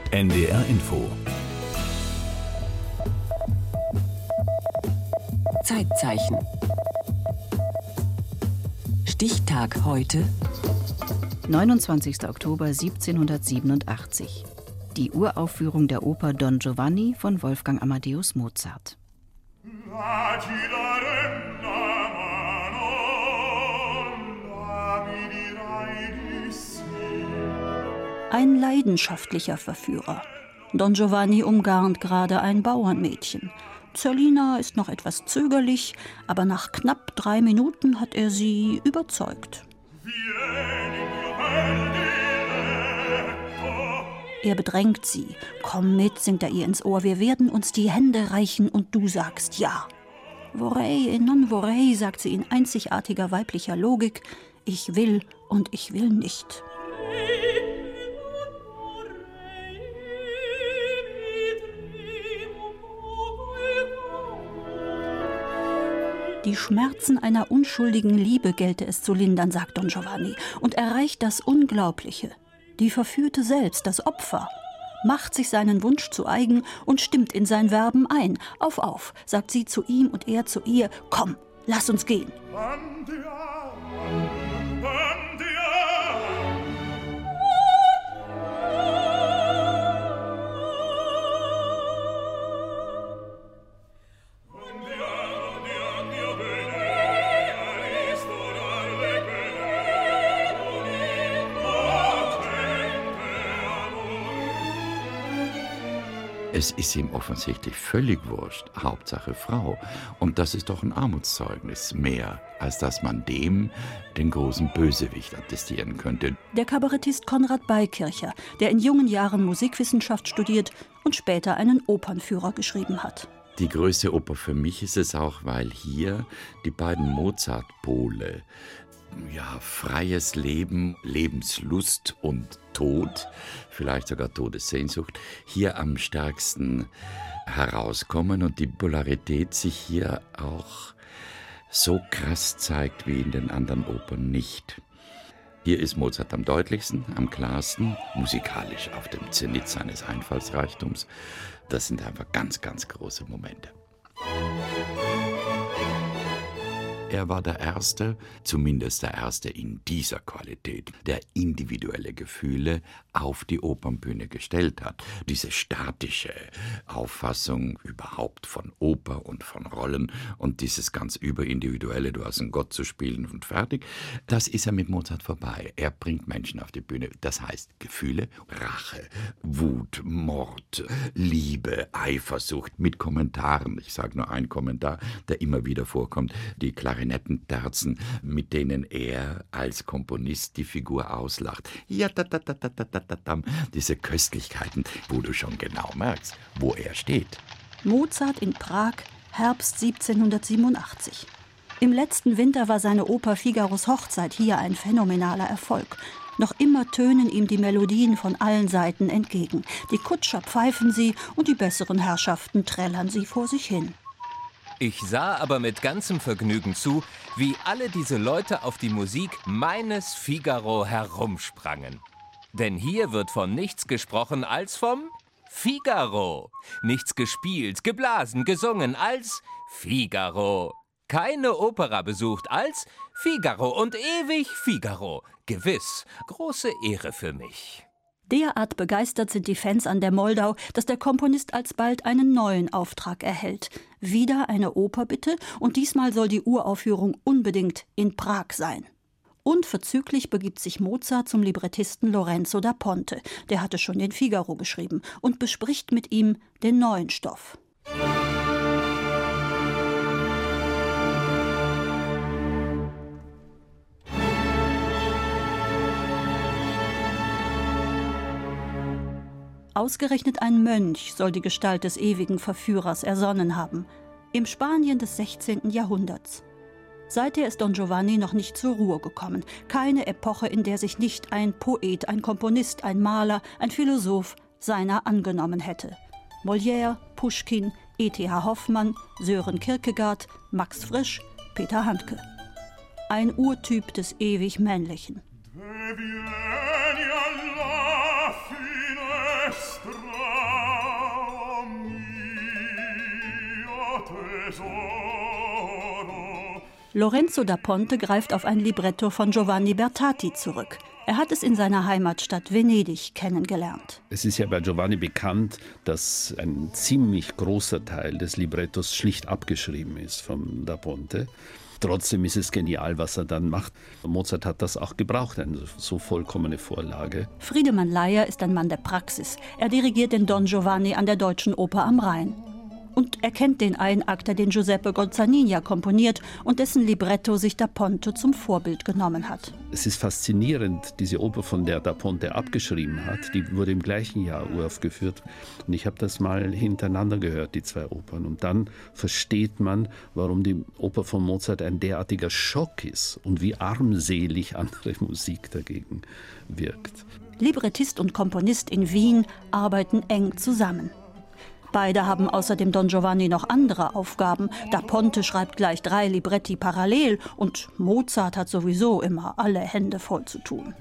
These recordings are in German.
NDR Info. Zeitzeichen. Stichtag heute. 29. Oktober 1787. Die Uraufführung der Oper Don Giovanni von Wolfgang Amadeus Mozart. Ein leidenschaftlicher Verführer. Don Giovanni umgarnt gerade ein Bauernmädchen. Zerlina ist noch etwas zögerlich, aber nach knapp 3 Minuten hat er sie überzeugt. Er bedrängt sie. Komm mit, singt er ihr ins Ohr, wir werden uns die Hände reichen und du sagst ja. Vorrei e non vorrei, sagt sie in einzigartiger weiblicher Logik. Ich will und ich will nicht. Die Schmerzen einer unschuldigen Liebe gelte es zu lindern, sagt Don Giovanni, und erreicht das Unglaubliche. Die Verführte selbst, das Opfer, macht sich seinen Wunsch zu eigen und stimmt in sein Werben ein. Auf, sagt sie zu ihm und er zu ihr, komm, lass uns gehen. Es ist ihm offensichtlich völlig wurscht, Hauptsache Frau. Und das ist doch ein Armutszeugnis mehr, als dass man dem den großen Bösewicht attestieren könnte. Der Kabarettist Konrad Beikircher, der in jungen Jahren Musikwissenschaft studiert und später einen Opernführer geschrieben hat. Die größte Oper für mich ist es auch, weil hier die beiden Mozart-Pole, freies Leben, Lebenslust und Tod, vielleicht sogar Todessehnsucht, hier am stärksten herauskommen und die Polarität sich hier auch so krass zeigt wie in den anderen Opern nicht. Hier ist Mozart am deutlichsten, am klarsten, musikalisch auf dem Zenit seines Einfallsreichtums. Das sind einfach ganz, ganz große Momente. Er war der Erste, zumindest der Erste in dieser Qualität, der individuelle Gefühle auf die Opernbühne gestellt hat. Diese statische Auffassung überhaupt von Oper und von Rollen und dieses ganz überindividuelle, du hast einen Gott zu spielen und fertig, das ist er mit Mozart vorbei. Er bringt Menschen auf die Bühne. Das heißt Gefühle, Rache, Wut, Mord, Liebe, Eifersucht mit Kommentaren. Ich sage nur einen Kommentar, der immer wieder vorkommt, die Klarinettenterzen, mit denen er als Komponist die Figur auslacht. Ja, diese Köstlichkeiten, wo du schon genau merkst, wo er steht. Mozart in Prag, Herbst 1787. Im letzten Winter war seine Oper Figaros Hochzeit hier ein phänomenaler Erfolg. Noch immer tönen ihm die Melodien von allen Seiten entgegen. Die Kutscher pfeifen sie und die besseren Herrschaften trällern sie vor sich hin. Ich sah aber mit ganzem Vergnügen zu, wie alle diese Leute auf die Musik meines Figaro herumsprangen. Denn hier wird von nichts gesprochen als vom Figaro. Nichts gespielt, geblasen, gesungen als Figaro. Keine Opera besucht als Figaro und ewig Figaro. Gewiss, große Ehre für mich. Derart begeistert sind die Fans an der Moldau, dass der Komponist alsbald einen neuen Auftrag erhält. Wieder eine Oper bitte, und diesmal soll die Uraufführung unbedingt in Prag sein. Unverzüglich begibt sich Mozart zum Librettisten Lorenzo da Ponte, der hatte schon den Figaro geschrieben, und bespricht mit ihm den neuen Stoff. Ausgerechnet ein Mönch soll die Gestalt des ewigen Verführers ersonnen haben. Im Spanien des 16. Jahrhunderts. Seither ist Don Giovanni noch nicht zur Ruhe gekommen. Keine Epoche, in der sich nicht ein Poet, ein Komponist, ein Maler, ein Philosoph seiner angenommen hätte. Molière, Puschkin, E.T.H. Hoffmann, Sören Kierkegaard, Max Frisch, Peter Handke. Ein Urtyp des ewig Männlichen. Lorenzo da Ponte greift auf ein Libretto von Giovanni Bertati zurück. Er hat es in seiner Heimatstadt Venedig kennengelernt. Es ist ja bei Giovanni bekannt, dass ein ziemlich großer Teil des Librettos schlicht abgeschrieben ist von da Ponte. Trotzdem ist es genial, was er dann macht. Mozart hat das auch gebraucht, eine so vollkommene Vorlage. Friedemann Laier ist ein Mann der Praxis. Er dirigiert den Don Giovanni an der Deutschen Oper am Rhein. Und er kennt den Einakter, den Giuseppe Gozzaninja komponiert und dessen Libretto sich da Ponte zum Vorbild genommen hat. Es ist faszinierend, diese Oper, von der da Ponte abgeschrieben hat, die wurde im gleichen Jahr uraufgeführt. Und ich habe das mal hintereinander gehört, die zwei Opern. Und dann versteht man, warum die Oper von Mozart ein derartiger Schock ist und wie armselig andere Musik dagegen wirkt. Librettist und Komponist in Wien arbeiten eng zusammen. Beide haben außer dem Don Giovanni noch andere Aufgaben. Da Ponte schreibt gleich 3 Libretti parallel und Mozart hat sowieso immer alle Hände voll zu tun.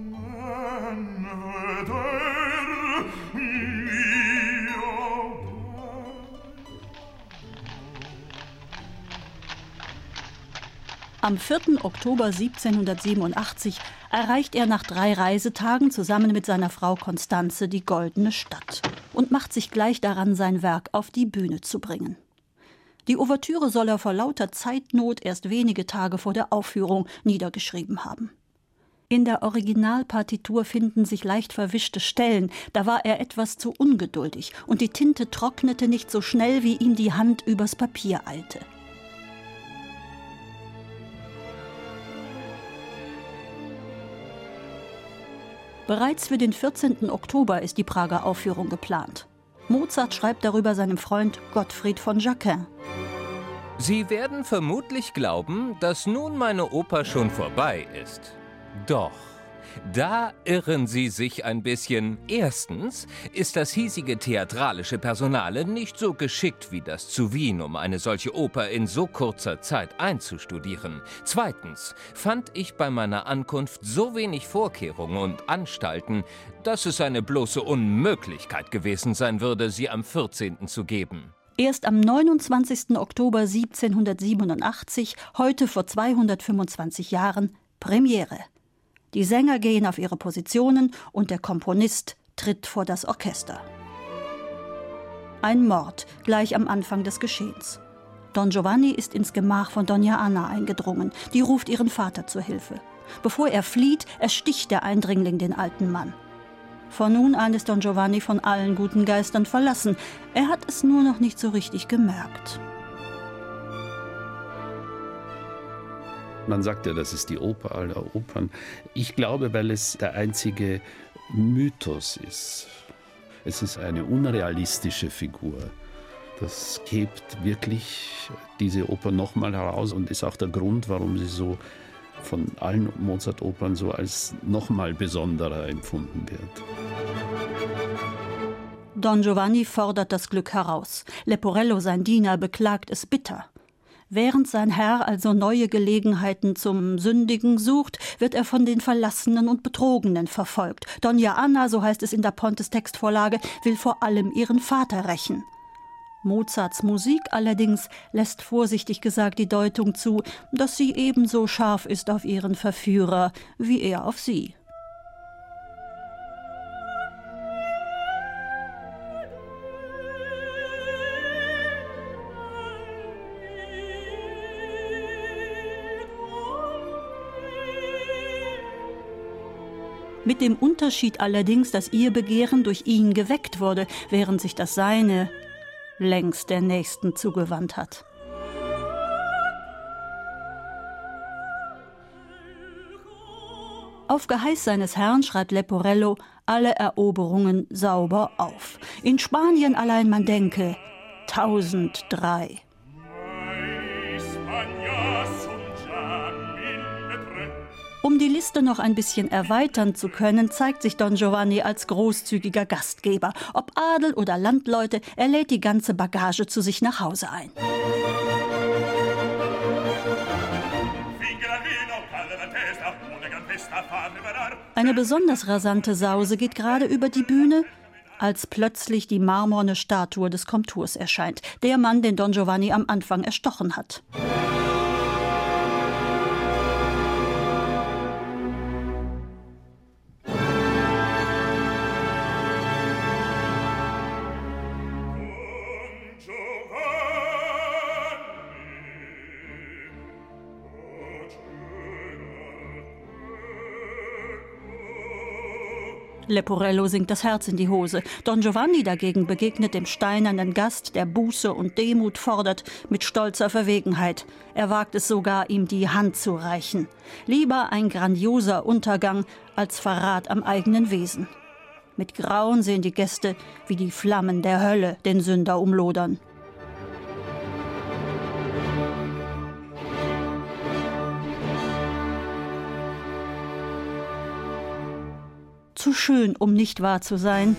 Am 4. Oktober 1787 erreicht er nach 3 Reisetagen zusammen mit seiner Frau Constanze die Goldene Stadt und macht sich gleich daran, sein Werk auf die Bühne zu bringen. Die Ouvertüre soll er vor lauter Zeitnot erst wenige Tage vor der Aufführung niedergeschrieben haben. In der Originalpartitur finden sich leicht verwischte Stellen, da war er etwas zu ungeduldig und die Tinte trocknete nicht so schnell, wie ihm die Hand übers Papier eilte. Bereits für den 14. Oktober ist die Prager Aufführung geplant. Mozart schreibt darüber seinem Freund Gottfried von Jacquin. Sie werden vermutlich glauben, dass nun meine Oper schon vorbei ist. Doch, da irren Sie sich ein bisschen. Erstens ist das hiesige theatralische Personale nicht so geschickt wie das zu Wien, um eine solche Oper in so kurzer Zeit einzustudieren. Zweitens fand ich bei meiner Ankunft so wenig Vorkehrungen und Anstalten, dass es eine bloße Unmöglichkeit gewesen sein würde, sie am 14. zu geben. Erst am 29. Oktober 1787, heute vor 225 Jahren, Premiere. Die Sänger gehen auf ihre Positionen und der Komponist tritt vor das Orchester. Ein Mord gleich am Anfang des Geschehens. Don Giovanni ist ins Gemach von Donna Anna eingedrungen. Die ruft ihren Vater zur Hilfe. Bevor er flieht, ersticht der Eindringling den alten Mann. Von nun an ist Don Giovanni von allen guten Geistern verlassen. Er hat es nur noch nicht so richtig gemerkt. Man sagt ja, das ist die Oper aller Opern. Ich glaube, weil es der einzige Mythos ist. Es ist eine unrealistische Figur. Das hebt wirklich diese Oper nochmal heraus und ist auch der Grund, warum sie so von allen Mozart-Opern so als nochmal besonderer empfunden wird. Don Giovanni fordert das Glück heraus. Leporello, sein Diener, beklagt es bitter. Während sein Herr also neue Gelegenheiten zum Sündigen sucht, wird er von den Verlassenen und Betrogenen verfolgt. Donna Anna, so heißt es in da Pontes Textvorlage, will vor allem ihren Vater rächen. Mozarts Musik allerdings lässt vorsichtig gesagt die Deutung zu, dass sie ebenso scharf ist auf ihren Verführer wie er auf sie. Mit dem Unterschied allerdings, dass ihr Begehren durch ihn geweckt wurde, während sich das seine längst der Nächsten zugewandt hat. Auf Geheiß seines Herrn schreibt Leporello alle Eroberungen sauber auf. In Spanien allein man denke 1003. Um die Liste noch ein bisschen erweitern zu können, zeigt sich Don Giovanni als großzügiger Gastgeber. Ob Adel oder Landleute, er lädt die ganze Bagage zu sich nach Hause ein. Eine besonders rasante Sause geht gerade über die Bühne. als plötzlich die marmorne Statue des Komturs erscheint. Der Mann, den Don Giovanni am Anfang erstochen hat. Leporello singt das Herz in die Hose. Don Giovanni dagegen begegnet dem steinernen Gast, der Buße und Demut fordert, mit stolzer Verwegenheit. Er wagt es sogar, ihm die Hand zu reichen. Lieber ein grandioser Untergang als Verrat am eigenen Wesen. Mit Grauen sehen die Gäste, wie die Flammen der Hölle den Sünder umlodern. Zu schön, um nicht wahr zu sein.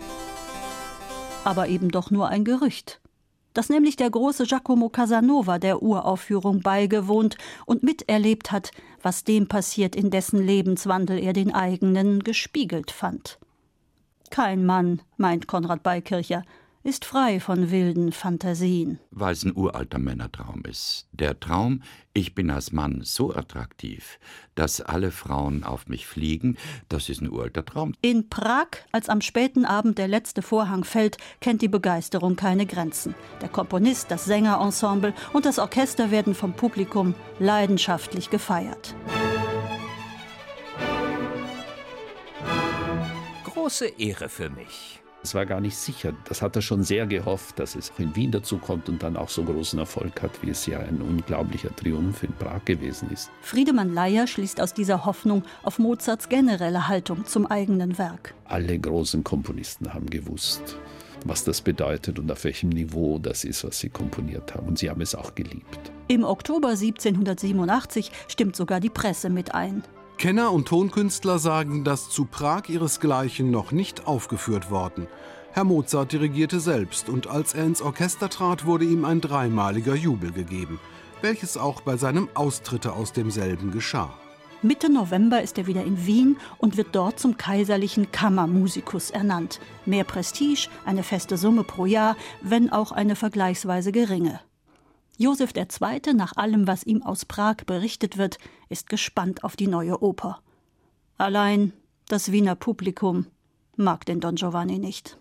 Aber eben doch nur ein Gerücht. Dass nämlich der große Giacomo Casanova der Uraufführung beigewohnt und miterlebt hat, was dem passiert, in dessen Lebenswandel er den eigenen gespiegelt fand. Kein Mann, meint Konrad Beikircher, ist frei von wilden Fantasien. Weil es ein uralter Männertraum ist. Der Traum, ich bin als Mann so attraktiv, dass alle Frauen auf mich fliegen, das ist ein uralter Traum. In Prag, als am späten Abend der letzte Vorhang fällt, kennt die Begeisterung keine Grenzen. Der Komponist, das Sängerensemble und das Orchester werden vom Publikum leidenschaftlich gefeiert. Große Ehre für mich. Es war gar nicht sicher. Das hat er schon sehr gehofft, dass es auch in Wien dazu kommt und dann auch so großen Erfolg hat, wie es ja ein unglaublicher Triumph in Prag gewesen ist. Friedemann Leyer schließt aus dieser Hoffnung auf Mozarts generelle Haltung zum eigenen Werk. Alle großen Komponisten haben gewusst, was das bedeutet und auf welchem Niveau das ist, was sie komponiert haben. Und sie haben es auch geliebt. Im Oktober 1787 stimmt sogar die Presse mit ein. Kenner und Tonkünstler sagen, dass zu Prag ihresgleichen noch nicht aufgeführt worden. Herr Mozart dirigierte selbst und als er ins Orchester trat, wurde ihm ein dreimaliger Jubel gegeben, welches auch bei seinem Austritte aus demselben geschah. Mitte November ist er wieder in Wien und wird dort zum kaiserlichen Kammermusikus ernannt. Mehr Prestige, eine feste Summe pro Jahr, wenn auch eine vergleichsweise geringe. Josef II., nach allem, was ihm aus Prag berichtet wird, ist gespannt auf die neue Oper. Allein das Wiener Publikum mag den Don Giovanni nicht.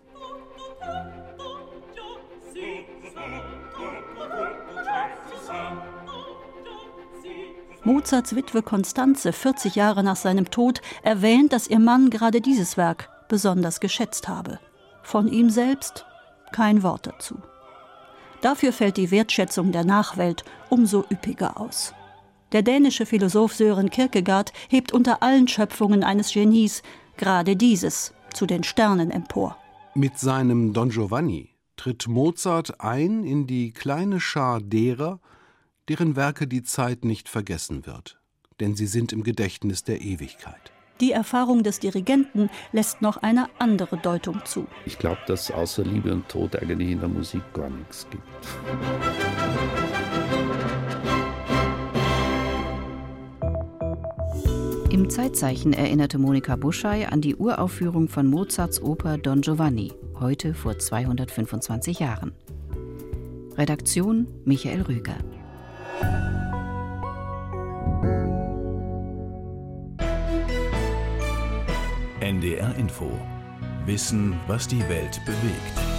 Mozarts Witwe Constanze, 40 Jahre nach seinem Tod, erwähnt, dass ihr Mann gerade dieses Werk besonders geschätzt habe. Von ihm selbst kein Wort dazu. Dafür fällt die Wertschätzung der Nachwelt umso üppiger aus. Der dänische Philosoph Søren Kierkegaard hebt unter allen Schöpfungen eines Genies gerade dieses zu den Sternen empor. Mit seinem Don Giovanni tritt Mozart ein in die kleine Schar derer, deren Werke die Zeit nicht vergessen wird, denn sie sind im Gedächtnis der Ewigkeit. Die Erfahrung des Dirigenten lässt noch eine andere Deutung zu. Ich glaube, dass außer Liebe und Tod eigentlich in der Musik gar nichts gibt. Im Zeitzeichen erinnerte Monika Buschey an die Uraufführung von Mozarts Oper Don Giovanni, heute vor 225 Jahren. Redaktion Michael Rüger. NDR Info. Wissen, was die Welt bewegt.